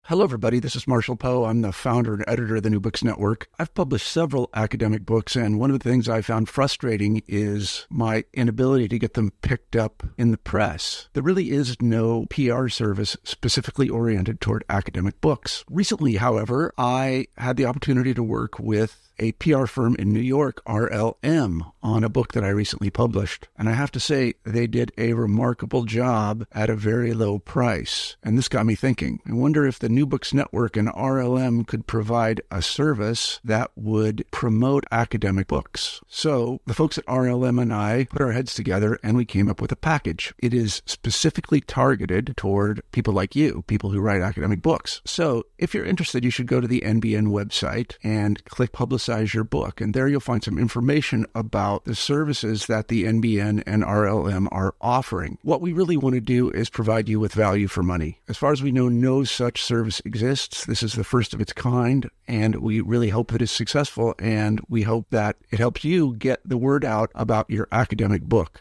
Hello, everybody. This is Marshall Poe. I'm the founder and editor of the New Books Network. I've published several academic books, and one of the things I found frustrating is my inability to get them picked up in the press. There really is no PR service specifically oriented toward academic books. Recently, however, I had the opportunity to work with a PR firm in New York, RLM, on a book that I recently published. And I have to say, they did a remarkable job at a very low price. And this got me thinking. I wonder if the New Books Network and RLM could provide a service that would promote academic books. So the folks at RLM and I put our heads together and we came up with a package. It is specifically targeted toward people like you, people who write academic books. So if you're interested, you should go to the NBN website and click Publicize Your Book. And there you'll find some information about the services that the NBN and RLM are offering. What we really want to do is provide you with value for money. As far as we know, no such service exists. This is the first of its kind, and we really hope that it's successful, and we hope that it helps you get the word out about your academic book.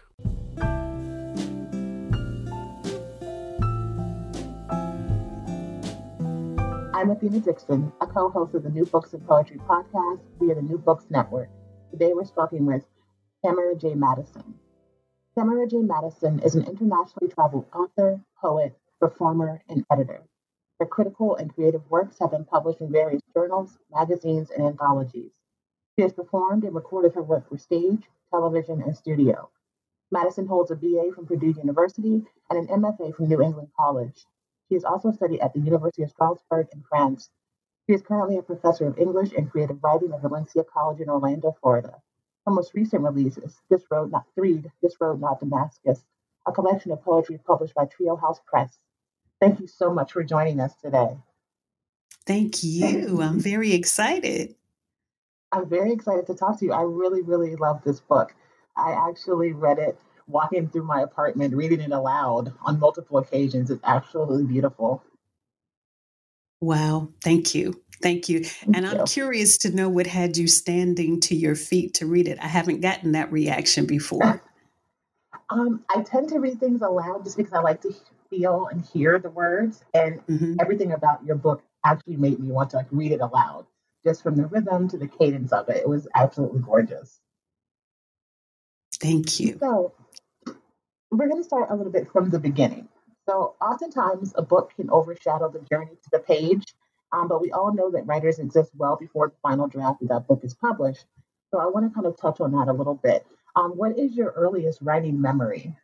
I'm Athena Dixon, a co-host of the New Books and Poetry podcast via the New Books Network. Today we're talking with Tamara J. Madison. Tamara J. Madison is an internationally traveled author, poet, performer, and editor. Her critical and creative works have been published in various journals, magazines, and anthologies. She has performed and recorded her work for stage, television, and studio. Madison holds a BA from Purdue University and an MFA from New England College. She has also studied at the University of Strasbourg in France. She is currently a professor of English and creative writing at Valencia College in Orlando, Florida. Her most recent release is This Road Not Damascus, a collection of poetry published by Trio House Press. Thank you so much for joining us today. Thank you. I'm very excited. I'm very excited to talk to you. I really, really love this book. I actually read it walking through my apartment, reading it aloud on multiple occasions. It's absolutely beautiful. Wow. Thank you. Thank you. And I'm curious to know what had you standing to your feet to read it. I haven't gotten that reaction before. I tend to read things aloud just because I like to feel and hear the words, and everything about your book actually made me want to read it aloud, just from the rhythm to the cadence of it. It was absolutely gorgeous. Thank you. So we're going to start a little bit from the beginning. So oftentimes a book can overshadow the journey to the page, but we all know that writers exist well before the final draft of that book is published. So I want to kind of touch on that a little bit. What is your earliest writing memory?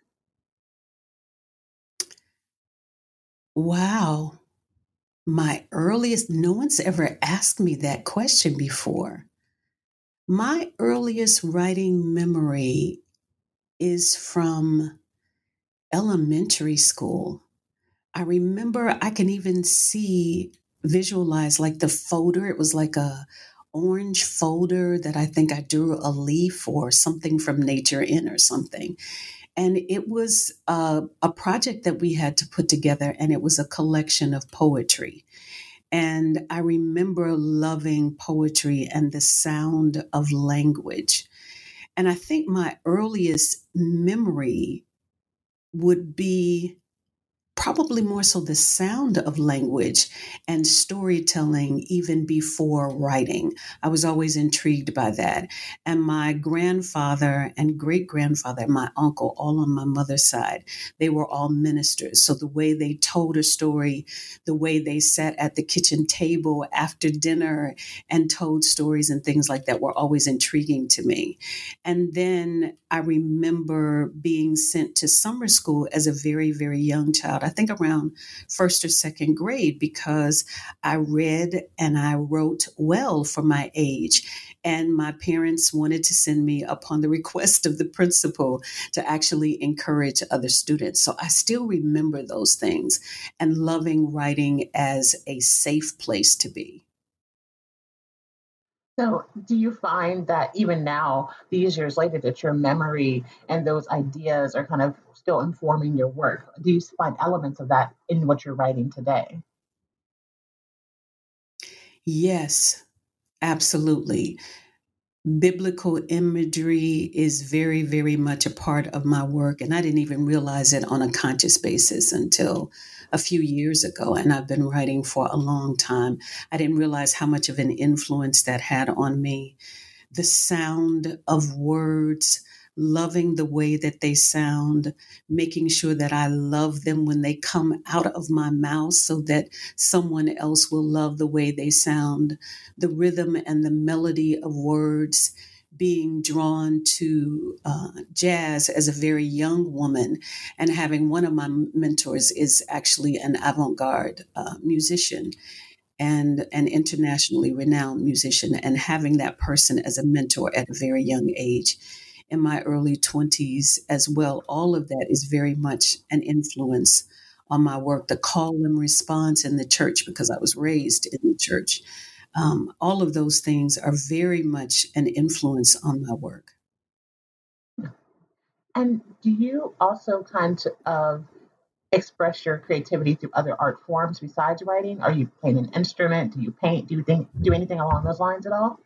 Wow. My earliest, no one's ever asked me that question before. My earliest writing memory is from elementary school. I remember I can even visualize like the folder. It was like a orange folder that I think I drew a leaf or something from nature in or something. And it was a project that we had to put together, and it was a collection of poetry. And I remember loving poetry and the sound of language. And I think my earliest memory would be probably more so the sound of language and storytelling even before writing. I was always intrigued by that. And my grandfather and great-grandfather, my uncle, all on my mother's side, they were all ministers. So the way they told a story, the way they sat at the kitchen table after dinner and told stories and things like that were always intriguing to me. And then I remember being sent to summer school as a very, very young child. I think around first or second grade, because I read and I wrote well for my age. And my parents wanted to send me upon the request of the principal to actually encourage other students. So I still remember those things and loving writing as a safe place to be. So do you find that even now, these years later, that your memory and those ideas are kind of still informing your work? Do you find elements of that in what you're writing today? Yes, absolutely. Biblical imagery is very, very much a part of my work. And I didn't even realize it on a conscious basis until a few years ago. And I've been writing for a long time. I didn't realize how much of an influence that had on me. The sound of words, loving the way that they sound, making sure that I love them when they come out of my mouth so that someone else will love the way they sound, the rhythm and the melody of words. Being drawn to jazz as a very young woman, and having one of my mentors is actually an avant garde musician and an internationally renowned musician, and having that person as a mentor at a very young age in my early 20s as well. All of that is very much an influence on my work. The call and response in the church, because I was raised in the church, all of those things are very much an influence on my work. And do you also kind of express your creativity through other art forms besides writing? Are you playing an instrument? Do you paint? Do anything along those lines at all?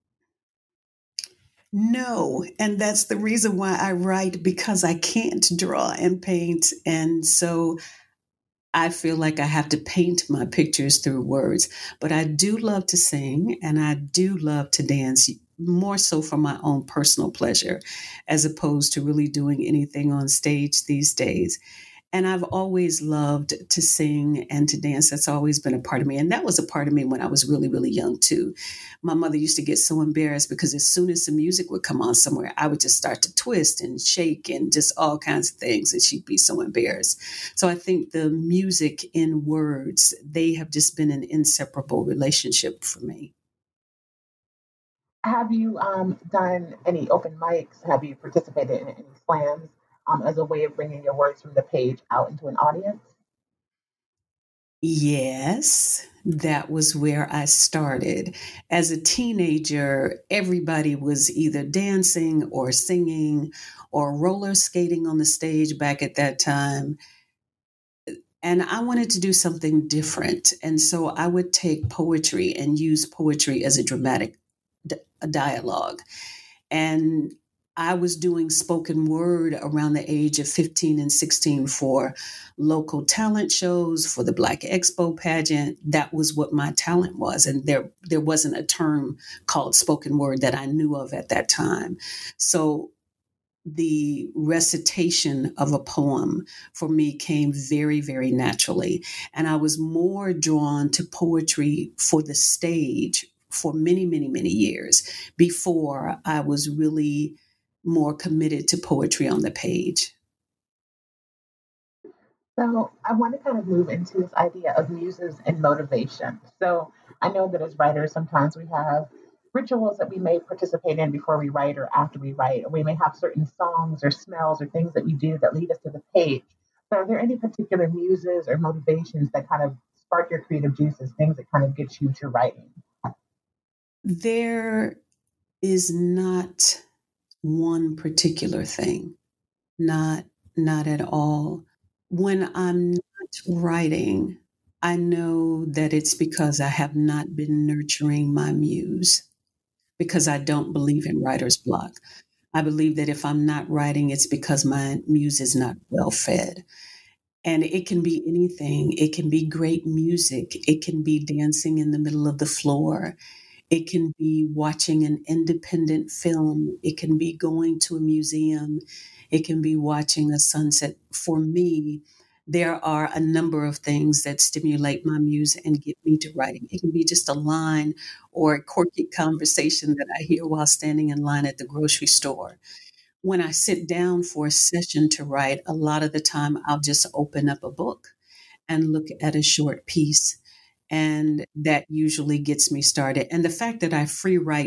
No, and that's the reason why I write, because I can't draw and paint. And so I feel like I have to paint my pictures through words. But I do love to sing and I do love to dance, more so for my own personal pleasure, as opposed to really doing anything on stage these days. And I've always loved to sing and to dance. That's always been a part of me. And that was a part of me when I was really, really young, too. My mother used to get so embarrassed because as soon as the music would come on somewhere, I would just start to twist and shake and just all kinds of things. And she'd be so embarrassed. So I think the music in words, they have just been an inseparable relationship for me. Have you done any open mics? Have you participated in any slams as a way of bringing your words from the page out into an audience? Yes, that was where I started. As a teenager, everybody was either dancing or singing or roller skating on the stage back at that time. And I wanted to do something different. And so I would take poetry and use poetry as a dramatic dialogue. And I was doing spoken word around the age of 15 and 16 for local talent shows, for the Black Expo pageant. That was what my talent was. And there wasn't a term called spoken word that I knew of at that time. So the recitation of a poem for me came very, very naturally. And I was more drawn to poetry for the stage for many, many, many years before I was really more committed to poetry on the page. So I want to kind of move into this idea of muses and motivation. So I know that as writers, sometimes we have rituals that we may participate in before we write or after we write, or we may have certain songs or smells or things that we do that lead us to the page. So are there any particular muses or motivations that kind of spark your creative juices, things that kind of get you to writing? There is not one particular thing, not not at all. When I'm not writing, I know that it's because I have not been nurturing my muse, because I don't believe in writer's block. I believe that if I'm not writing, it's because my muse is not well fed. And it can be anything. It can be great music. It can be dancing in the middle of the floor. It can be watching an independent film. It can be going to a museum. It can be watching a sunset. For me, there are a number of things that stimulate my muse and get me to writing. It can be just a line or a quirky conversation that I hear while standing in line at the grocery store. When I sit down for a session to write, a lot of the time I'll just open up a book and look at a short piece. And that usually gets me started. And the fact that I free write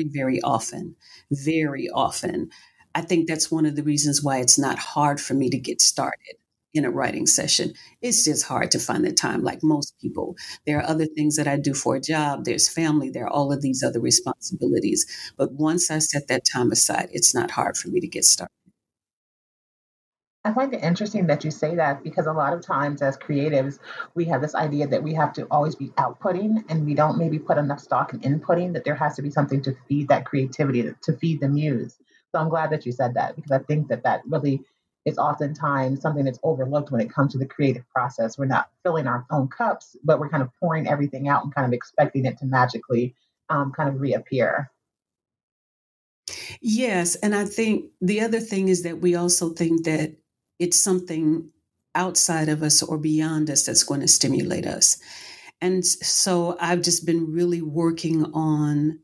very often, I think that's one of the reasons why it's not hard for me to get started in a writing session. It's just hard to find the time, like most people. There are other things that I do for a job, there's family, there are all of these other responsibilities. But once I set that time aside, it's not hard for me to get started. I find it interesting that you say that because a lot of times as creatives, we have this idea that we have to always be outputting and we don't maybe put enough stock in inputting, that there has to be something to feed that creativity, to feed the muse. So I'm glad that you said that because I think that that really is oftentimes something that's overlooked when it comes to the creative process. We're not filling our own cups, but we're kind of pouring everything out and kind of expecting it to magically kind of reappear. Yes. And I think the other thing is that we also think that it's something outside of us or beyond us that's going to stimulate us. And so I've just been really working on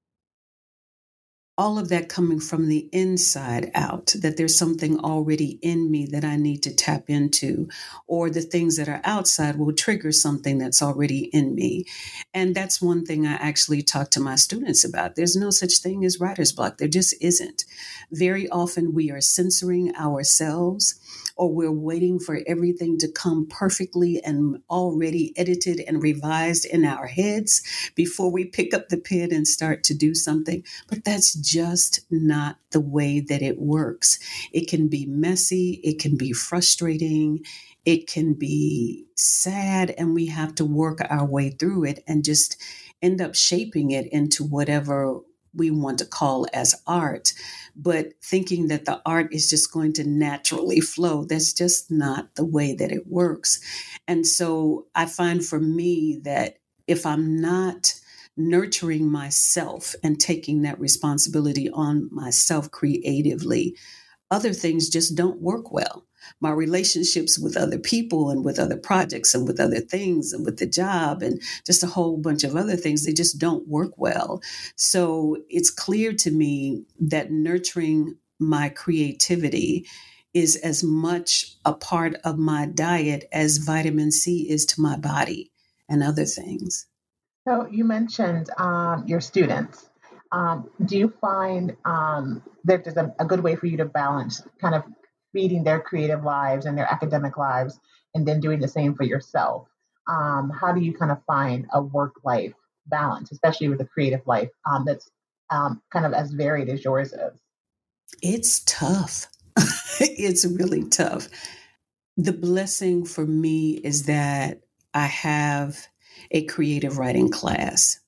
all of that coming from the inside out, that there's something already in me that I need to tap into, or the things that are outside will trigger something that's already in me. And that's one thing I actually talk to my students about. There's no such thing as writer's block. There just isn't. Very often we are censoring ourselves, or we're waiting for everything to come perfectly and already edited and revised in our heads before we pick up the pen and start to do something. But that's just not the way that it works. It can be messy, it can be frustrating, it can be sad, and we have to work our way through it and just end up shaping it into whatever we want to call as art. But thinking that the art is just going to naturally flow, that's just not the way that it works. And so I find for me that if I'm not nurturing myself and taking that responsibility on myself creatively, other things just don't work well. My relationships with other people and with other projects and with other things and with the job and just a whole bunch of other things, they just don't work well. So it's clear to me that nurturing my creativity is as much a part of my diet as vitamin C is to my body and other things. So you mentioned your students. Do you find that there's a good way for you to balance kind of feeding their creative lives and their academic lives and then doing the same for yourself? How do you kind of find a work life balance, especially with a creative life that's kind of as varied as yours is? It's tough. It's really tough. The blessing for me is that I have a creative writing class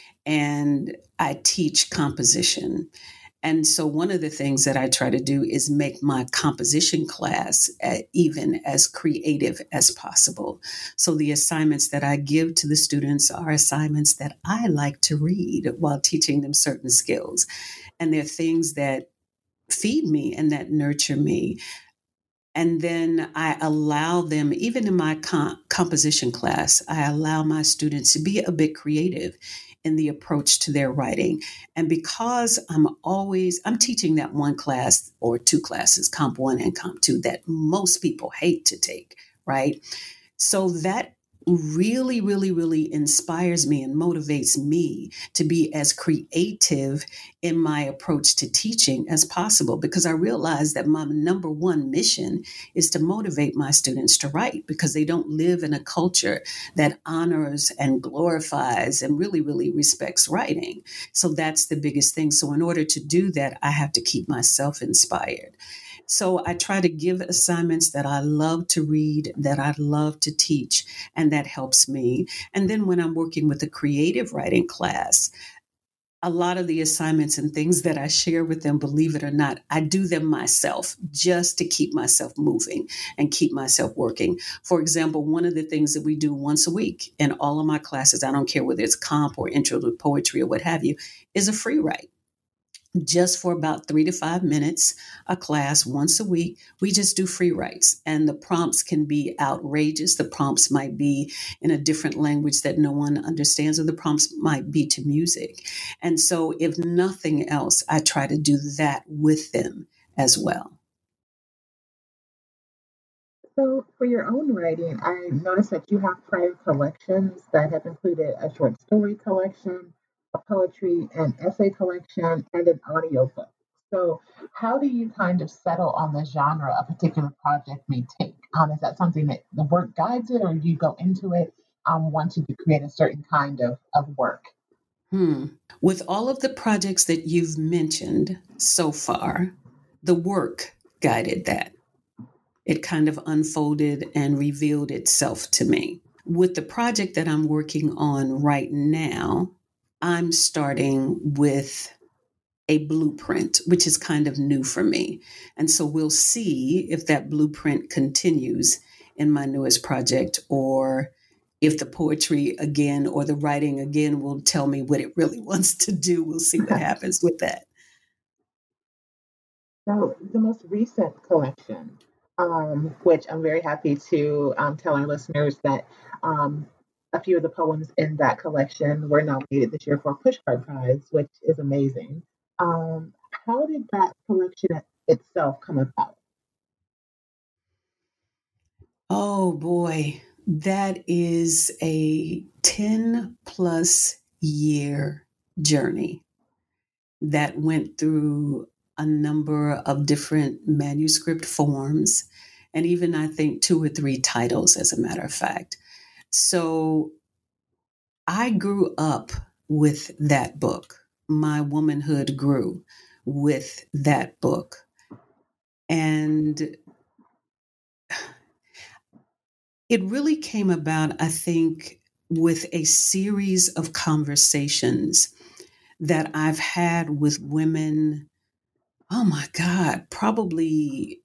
and I teach composition. And so one of the things that I try to do is make my composition class even as creative as possible. So the assignments that I give to the students are assignments that I like to read while teaching them certain skills. And they're things that feed me and that nurture me. And then I allow them, even in my composition class, I allow my students to be a bit creative in the approach to their writing. And because I'm teaching that one class or two classes, Comp 1 and Comp 2, that most people hate to take, right? So that really, really, really inspires me and motivates me to be as creative in my approach to teaching as possible, because I realize that my number one mission is to motivate my students to write, because they don't live in a culture that honors and glorifies and really, really respects writing. So that's the biggest thing. So in order to do that, I have to keep myself inspired. So I try to give assignments that I love to read, that I love to teach, and that helps me. And then when I'm working with a creative writing class, a lot of the assignments and things that I share with them, believe it or not, I do them myself just to keep myself moving and keep myself working. For example, one of the things that we do once a week in all of my classes, I don't care whether it's comp or intro to poetry or what have you, is a free write. Just for about 3 to 5 minutes, a class once a week. We just do free writes, and the prompts can be outrageous. The prompts might be in a different language that no one understands, or the prompts might be to music. And so if nothing else, I try to do that with them as well. So, for your own writing, I noticed that you have prior collections that have included a short story collection, a poetry and essay collection, and an audiobook. So, how do you kind of settle on the genre a particular project may take? Is that something that the work guides it, or do you go into it wanting to create a certain kind of work? Hmm. With all of the projects that you've mentioned so far, the work guided that. it kind of unfolded and revealed itself to me. With the project that I'm working on right now, I'm starting with a blueprint, which is kind of new for me. And so we'll see if that blueprint continues in my newest project, or if the poetry again or the writing again will tell me what it really wants to do. We'll see what happens with that. So the most recent collection, which I'm very happy to tell our listeners that a few of the poems in that collection were nominated this year for a Pushcart Prize, which is amazing. How did that collection itself come about? Oh boy, that is a 10 plus year journey that went through a number of different manuscript forms, and even I think 2 or 3 titles, as a matter of fact. So I grew up with that book. My womanhood grew with that book. And it really came about, I think, with a series of conversations that I've had with women. Oh my God, probably,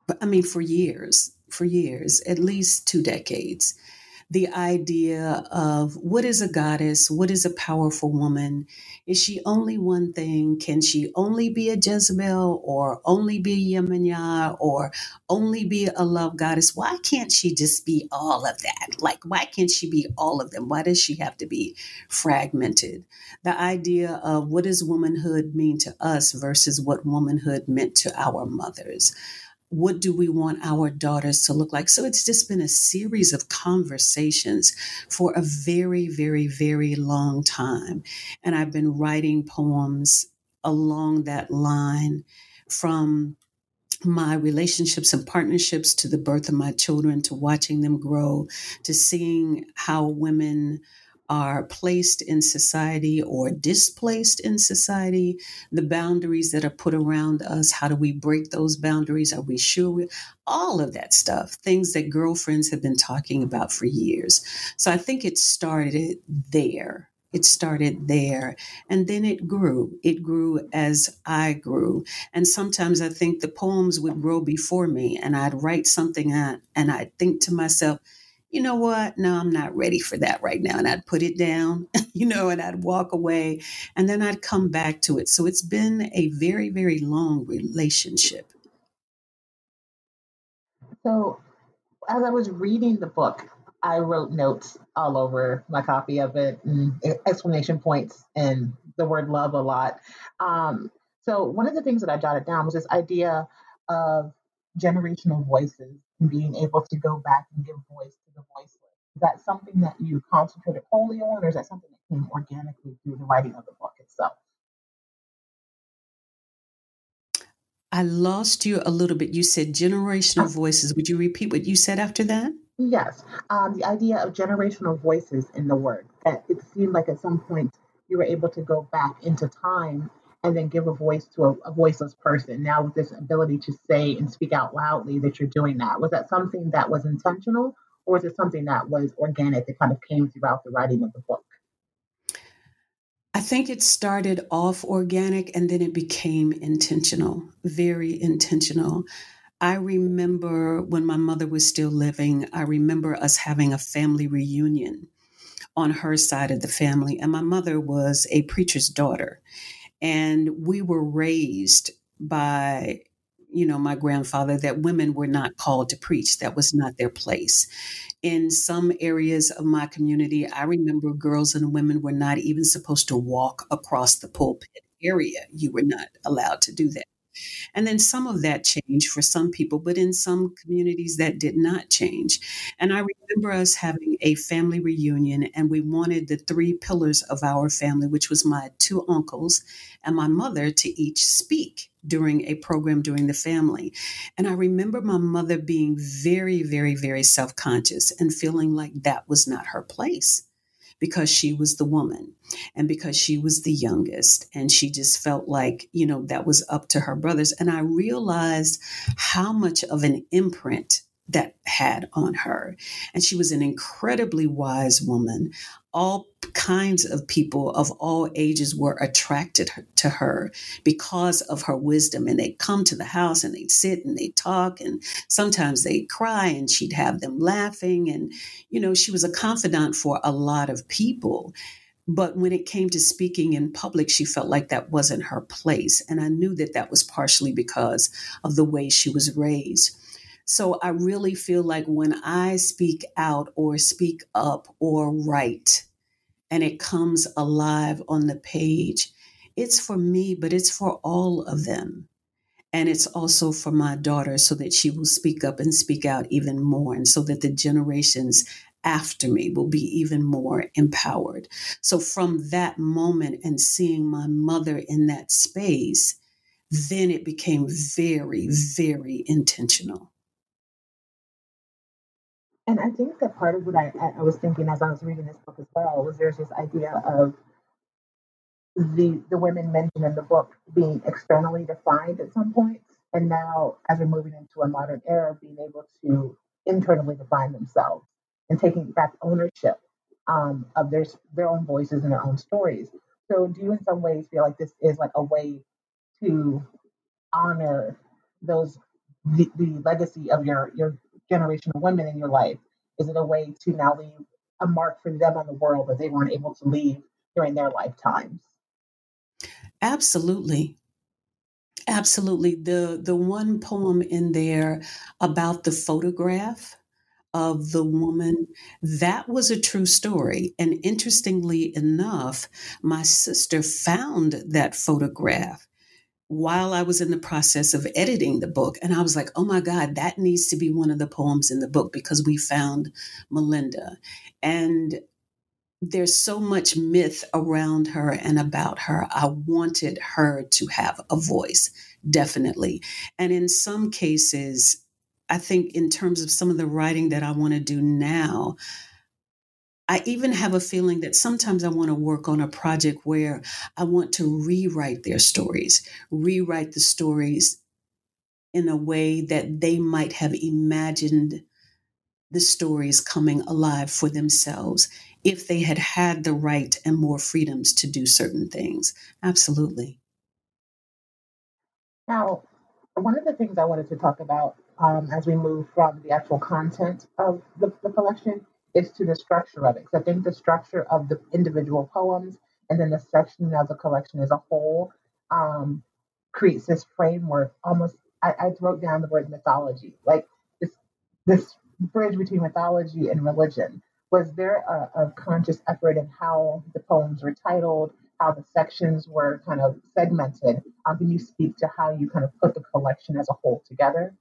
for years, at least 2 decades. The idea of what is a goddess? What is a powerful woman? Is she only one thing? Can she only be a Jezebel, or only be a Yemenya, or only be a love goddess? Why can't she just be all of that? Like, why can't she be all of them? Why does she have to be fragmented? The idea of what does womanhood mean to us versus what womanhood meant to our mothers? What do we want our daughters to look like? So it's just been a series of conversations for a very, very, very long time. And I've been writing poems along that line, from my relationships and partnerships to the birth of my children, to watching them grow, to seeing how women are placed in society or displaced in society, the boundaries that are put around us. How do we break those boundaries? Are we sure? All of that stuff, things that girlfriends have been talking about for years. So I think it started there. It started there, and then it grew. It grew as I grew. And sometimes I think the poems would grow before me, and I'd write something out, and I'd think to myself, you know what? No, I'm not ready for that right now. And I'd put it down, and I'd walk away, and then I'd come back to it. So it's been a very, very long relationship. So as I was reading the book, I wrote notes all over my copy of it, and exclamation points, and the word love a lot. So one of the things that I jotted down was this idea of generational voices and being able to go back and give voice to the voiceless. Is that something that you concentrated wholly on, or is that something that came organically through the writing of the book itself? I lost you a little bit. You said generational voices. Would you repeat what you said after that? Yes, the idea of generational voices in the word. That it seemed like at some point you were able to go back into time and then give a voice to a voiceless person. Now, with this ability to say and speak out loudly, that you're doing that. Was that something that was intentional, or was it something that was organic that kind of came throughout the writing of the book? I think it started off organic and then it became intentional, very intentional. I remember when my mother was still living, I remember us having a family reunion on her side of the family. And my mother was a preacher's daughter. And we were raised by, my grandfather, that women were not called to preach. That was not their place. In some areas of my community, I remember girls and women were not even supposed to walk across the pulpit area. You were not allowed to do that. And then some of that changed for some people, but in some communities that did not change. And I remember us having a family reunion, and we wanted the 3 pillars of our family, which was my 2 uncles and my mother, to each speak during a program during the family. And I remember my mother being very, very, very self-conscious and feeling like that was not her place, because she was the woman. And because she was the youngest and she just felt like, that was up to her brothers. And I realized how much of an imprint that had on her. And she was an incredibly wise woman. All kinds of people of all ages were attracted to her because of her wisdom. And they'd come to the house and they'd sit and they'd talk. And sometimes they'd cry and she'd have them laughing. And, she was a confidant for a lot of people. But when it came to speaking in public, she felt like that wasn't her place. And I knew that that was partially because of the way she was raised. So I really feel like when I speak out or speak up or write and it comes alive on the page, it's for me, but it's for all of them. And it's also for my daughter so that she will speak up and speak out even more. And so that the generations after me will be even more empowered. So from that moment and seeing my mother in that space, then it became very, very intentional. And I think that part of what I was thinking as I was reading this book as well was there's this idea of the women mentioned in the book being externally defined at some points, and now as we're moving into a modern era, being able to internally define themselves and taking back ownership of their own voices and their own stories. So, do you in some ways feel like this is like a way to honor the legacy of your generation of women in your life? Is it a way to now leave a mark for them on the world that they weren't able to leave during their lifetimes? Absolutely. Absolutely. The one poem in there about the photograph of the woman, that was a true story. And interestingly enough, my sister found that photograph while I was in the process of editing the book. And I was like, oh my God, that needs to be one of the poems in the book because we found Melinda. And there's so much myth around her and about her. I wanted her to have a voice, definitely. And in some cases, I think in terms of some of the writing that I want to do now, I even have a feeling that sometimes I want to work on a project where I want to rewrite their stories, rewrite the stories in a way that they might have imagined the stories coming alive for themselves if they had had the right and more freedoms to do certain things. Absolutely. Now, one of the things I wanted to talk about as we move from the actual content of the collection is to the structure of it. Because I think the structure of the individual poems and then the section of the collection as a whole creates this framework. Almost, I wrote down the word mythology, like this bridge between mythology and religion. Was there a conscious effort in how the poems were titled, how the sections were kind of segmented? Can you speak to how you kind of put the collection as a whole together?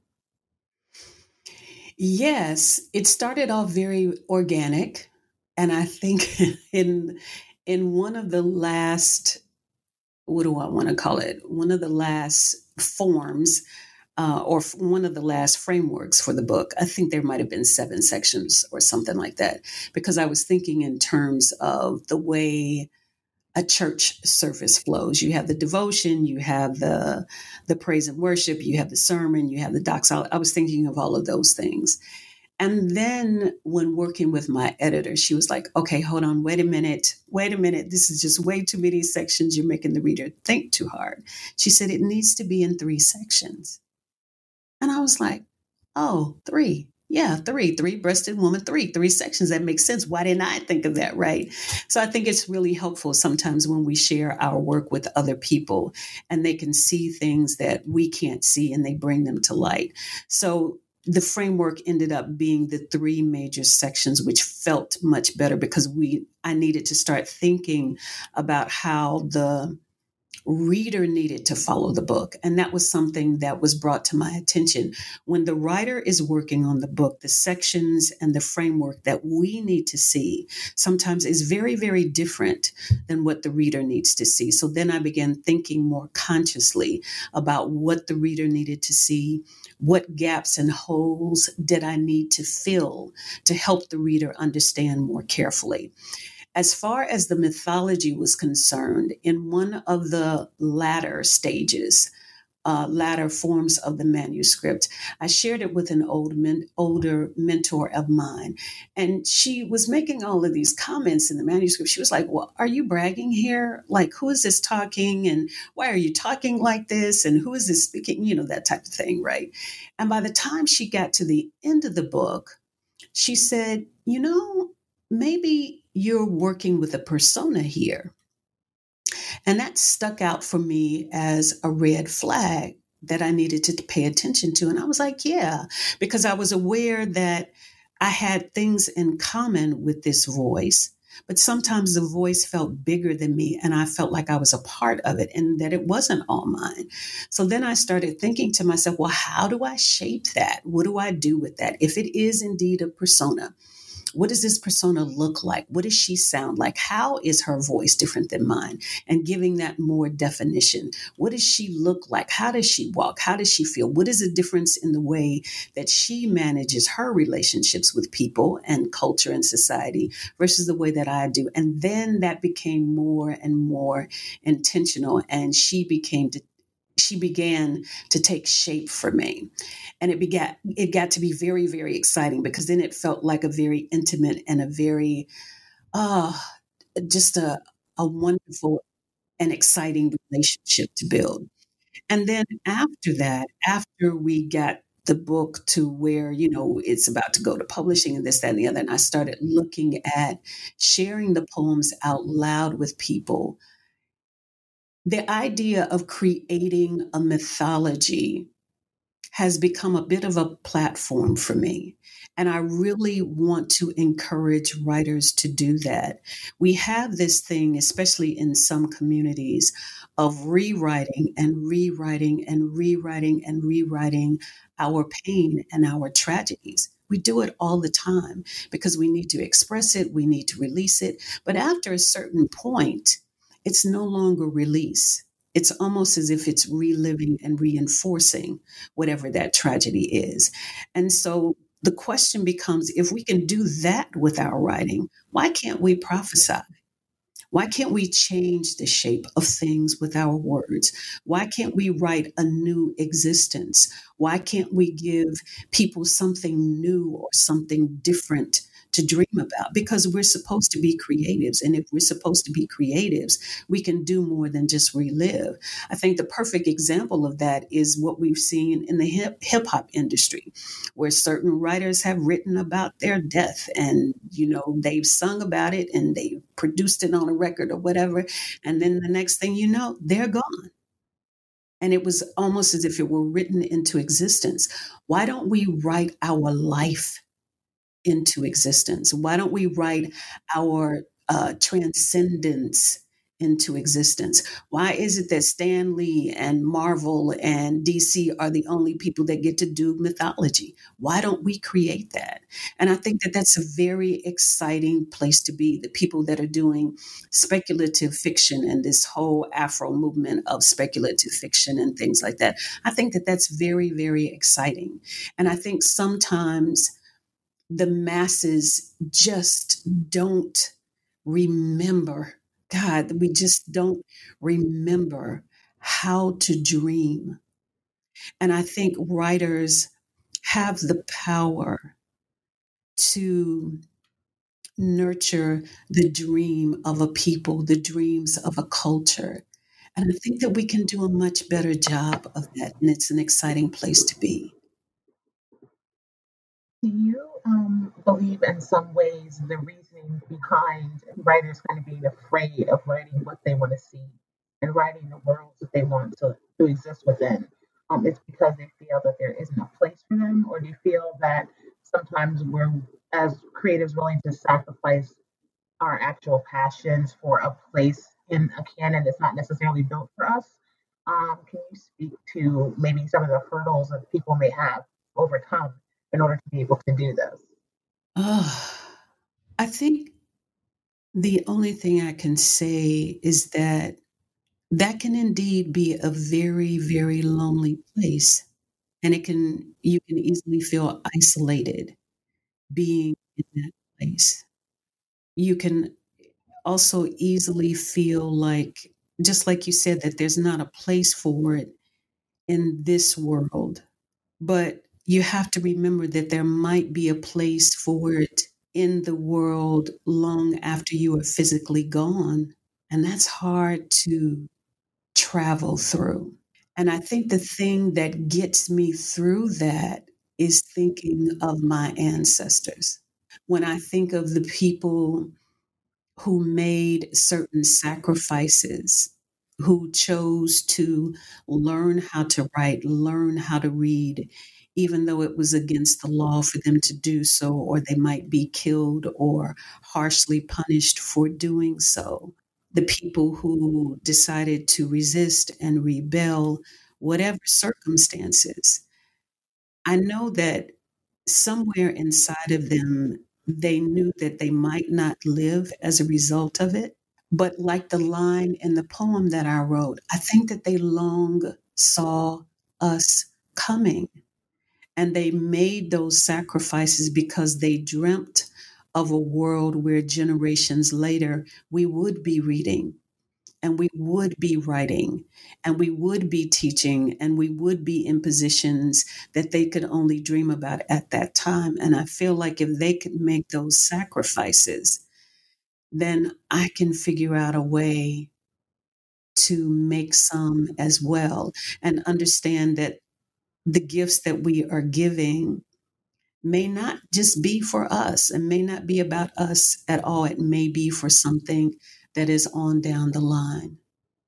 Yes, it started off very organic. And I think in one of the last, what do I want to call it? One of the last forms one of the last frameworks for the book. I think there might have been 7 sections or something like that, because I was thinking in terms of the way a church service flows. You have the devotion, you have the praise and worship, you have the sermon, you have the doxology. I was thinking of all of those things. And then when working with my editor, she was like, okay, hold on, wait a minute. This is just way too many sections. You're making the reader think too hard. She said, it needs to be in 3 sections. And I was like, oh, 3. Yeah, 3-breasted woman, 3 sections. That makes sense. Why didn't I think of that? Right. So I think it's really helpful sometimes when we share our work with other people and they can see things that we can't see and they bring them to light. So the framework ended up being the 3 major sections, which felt much better because I needed to start thinking about how the reader needed to follow the book. And that was something that was brought to my attention. When the writer is working on the book, the sections and the framework that we need to see sometimes is very, very different than what the reader needs to see. So then I began thinking more consciously about what the reader needed to see. What gaps and holes did I need to fill to help the reader understand more carefully? As far as the mythology was concerned, in one of the latter stages, latter forms of the manuscript, I shared it with an older mentor of mine. And she was making all of these comments in the manuscript. She was like, well, are you bragging here? Like, who is this talking? And why are you talking like this? And who is this speaking? You know, that type of thing, right? And by the time she got to the end of the book, she said, you know, maybe you're working with a persona here. And that stuck out for me as a red flag that I needed to pay attention to. And I was like, yeah, because I was aware that I had things in common with this voice, but sometimes the voice felt bigger than me and I felt like I was a part of it and that it wasn't all mine. So then I started thinking to myself, well, how do I shape that? What do I do with that? If it is indeed a persona, what does this persona look like? What does she sound like? How is her voice different than mine? And giving that more definition. What does she look like? How does she walk? How does she feel? What is the difference in the way that she manages her relationships with people and culture and society versus the way that I do? And then that became more and more intentional, and she began to take shape for me. And it got to be very, very exciting because then it felt like a very intimate and a very uh just a wonderful and exciting relationship to build. And then after that, after we got the book to where, you know, it's about to go to publishing and this, that, and the other, and I started looking at sharing the poems out loud with people. The idea of creating a mythology has become a bit of a platform for me. And I really want to encourage writers to do that. We have this thing, especially in some communities, of rewriting and rewriting and rewriting and rewriting our pain and our tragedies. We do it all the time because we need to express it, we need to release it. But after a certain point, it's no longer release. It's almost as if it's reliving and reinforcing whatever that tragedy is. And so the question becomes, if we can do that with our writing, why can't we prophesy? Why can't we change the shape of things with our words? Why can't we write a new existence? Why can't we give people something new or something different to dream about? Because we're supposed to be creatives. And if we're supposed to be creatives, we can do more than just relive. I think the perfect example of that is what we've seen in the hip hop industry, where certain writers have written about their death and, you know, they've sung about it and they produced it on a record or whatever. And then the next thing you know, they're gone. And it was almost as if it were written into existence. Why don't we write our life into existence? Why don't we write our transcendence into existence? Why is it that Stan Lee and Marvel and DC are the only people that get to do mythology? Why don't we create that? And I think that that's a very exciting place to be. The people that are doing speculative fiction and this whole Afro movement of speculative fiction and things like that. I think that that's very, very exciting. And I think sometimes the masses just don't remember. God, we just don't remember how to dream. And I think writers have the power to nurture the dream of a people, the dreams of a culture. And I think that we can do a much better job of that. And it's an exciting place to be. Do you believe in some ways the reasoning behind writers kind of being afraid of writing what they want to see and writing the worlds that they want to exist within? It's because they feel that there isn't a place for them, or do you feel that sometimes we're, as creatives, willing to sacrifice our actual passions for a place in a canon that's not necessarily built for us? Can you speak to maybe some of the hurdles that people may have overcome in order to be able to do this? Oh, I think the only thing I can say is that that can indeed be a very, very lonely place. And you can easily feel isolated being in that place. You can also easily feel like, just like you said, that there's not a place for it in this world. But you have to remember that there might be a place for it in the world long after you are physically gone. And that's hard to travel through. And I think the thing that gets me through that is thinking of my ancestors. When I think of the people who made certain sacrifices, who chose to learn how to write, learn how to read, even though it was against the law for them to do so, or they might be killed or harshly punished for doing so. The people who decided to resist and rebel, whatever circumstances, I know that somewhere inside of them, they knew that they might not live as a result of it. But like the line in the poem that I wrote, I think that they long saw us coming, and they made those sacrifices because they dreamt of a world where generations later we would be reading and we would be writing and we would be teaching and we would be in positions that they could only dream about at that time. And I feel like if they could make those sacrifices, then I can figure out a way to make some as well and understand that the gifts that we are giving may not just be for us and may not be about us at all. It may be for something that is on down the line.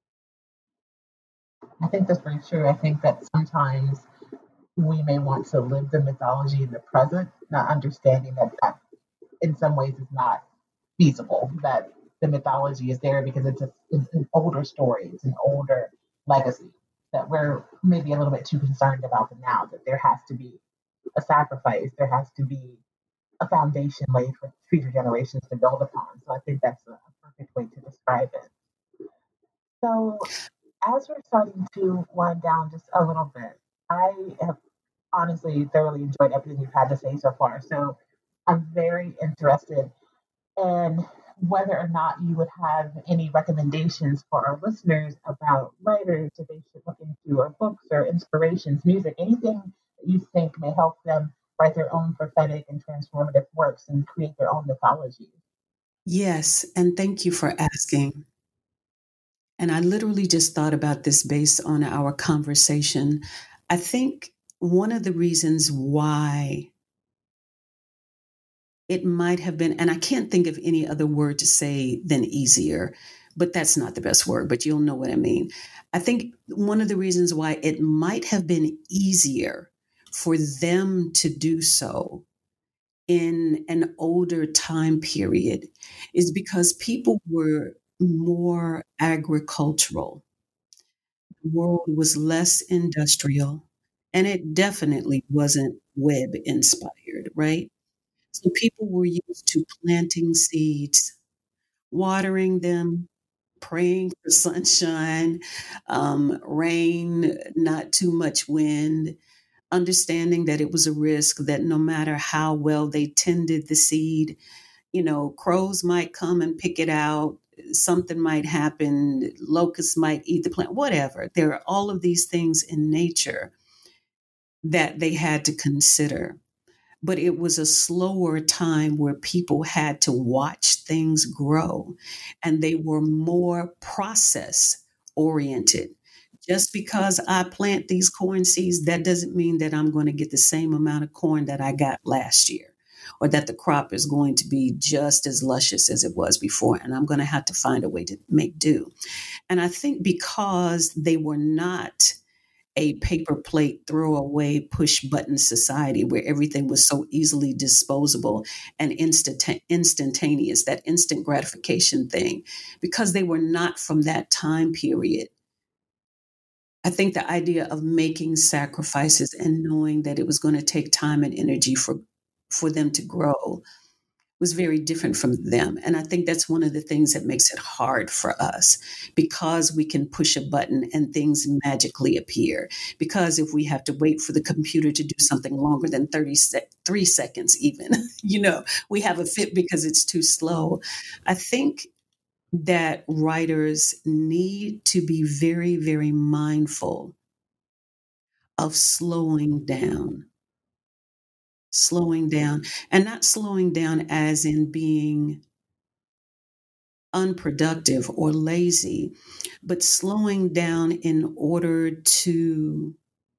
I think that's very true. I think that sometimes we may want to live the mythology in the present, not understanding that that in some ways is not feasible, that the mythology is there because it's an older story, it's an older legacy, that we're maybe a little bit too concerned about the now, that there has to be a sacrifice, there has to be a foundation laid for future generations to build upon. So I think that's a perfect way to describe it. So as we're starting to wind down just a little bit, I have honestly thoroughly enjoyed everything you've had to say so far. So I'm very interested in whether or not you would have any recommendations for our listeners about writers that they should look into, or books, or inspirations, music, anything that you think may help them write their own prophetic and transformative works and create their own mythology. Yes, and thank you for asking. And I literally just thought about this based on our conversation. I think one of the reasons why it might have been, and I can't think of any other word to say than easier, but that's not the best word, but you'll know what I mean. I think one of the reasons why it might have been easier for them to do so in an older time period is because people were more agricultural. The world was less industrial, and it definitely wasn't web inspired, right? So people were used to planting seeds, watering them, praying for sunshine, rain, not too much wind, understanding that it was a risk, that no matter how well they tended the seed, crows might come and pick it out. Something might happen. Locusts might eat the plant, whatever. There are all of these things in nature that they had to consider. But it was a slower time where people had to watch things grow, and they were more process oriented. Just because I plant these corn seeds, that doesn't mean that I'm going to get the same amount of corn that I got last year, or that the crop is going to be just as luscious as it was before. And I'm going to have to find a way to make do. And I think because they were not a paper plate, throwaway, push button society where everything was so easily disposable and instantaneous, that instant gratification thing, because they were not from that time period. I think the idea of making sacrifices and knowing that it was going to take time and energy for them to grow was very different from them. And I think that's one of the things that makes it hard for us, because we can push a button and things magically appear. Because if we have to wait for the computer to do something longer than 3 seconds, even, we have a fit because it's too slow. I think that writers need to be very, very mindful of slowing down, and not slowing down as in being unproductive or lazy, but slowing down in order to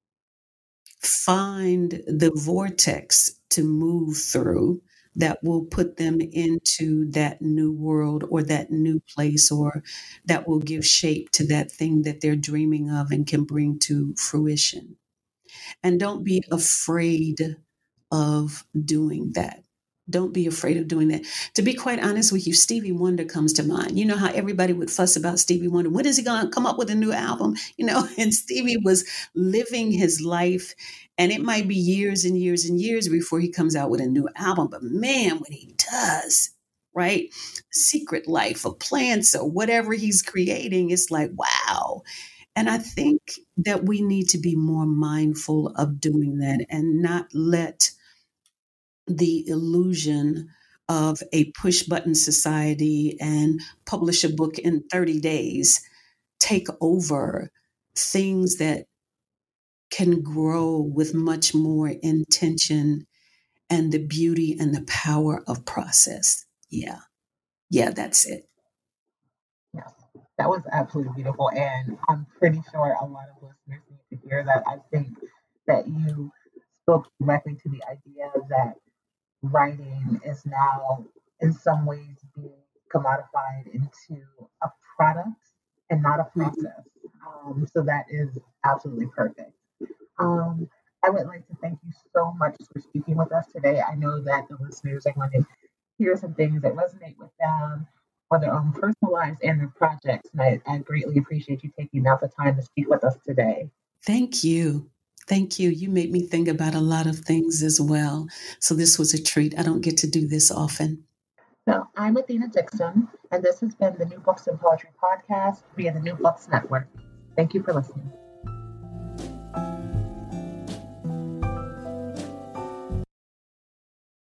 find the vortex to move through that will put them into that new world or that new place, or that will give shape to that thing that they're dreaming of and can bring to fruition. And don't be afraid of doing that. Don't be afraid of doing that. To be quite honest with you, Stevie Wonder comes to mind. You know how everybody would fuss about Stevie Wonder. When is he going to come up with a new album? And Stevie was living his life, and it might be years and years and years before he comes out with a new album. But man, when he does, right? Secret Life of Plants or whatever he's creating, it's like, wow. And I think that we need to be more mindful of doing that and not let the illusion of a push button society and publish a book in 30 days take over things that can grow with much more intention and the beauty and the power of process. Yeah, that's it. Yes, that was absolutely beautiful. And I'm pretty sure a lot of listeners need to hear that. I think that you spoke directly to the idea that writing is now in some ways being commodified into a product and not a process. So that is absolutely perfect. Um, I would like to thank you so much for speaking with us today. I know that the listeners are going to hear some things that resonate with them for their own personal lives and their projects. And I greatly appreciate you taking out the time to speak with us today. Thank you. Thank you. You made me think about a lot of things as well. So this was a treat. I don't get to do this often. So I'm Athena Dixon, and this has been the New Books and Poetry Podcast via the New Books Network. Thank you for listening.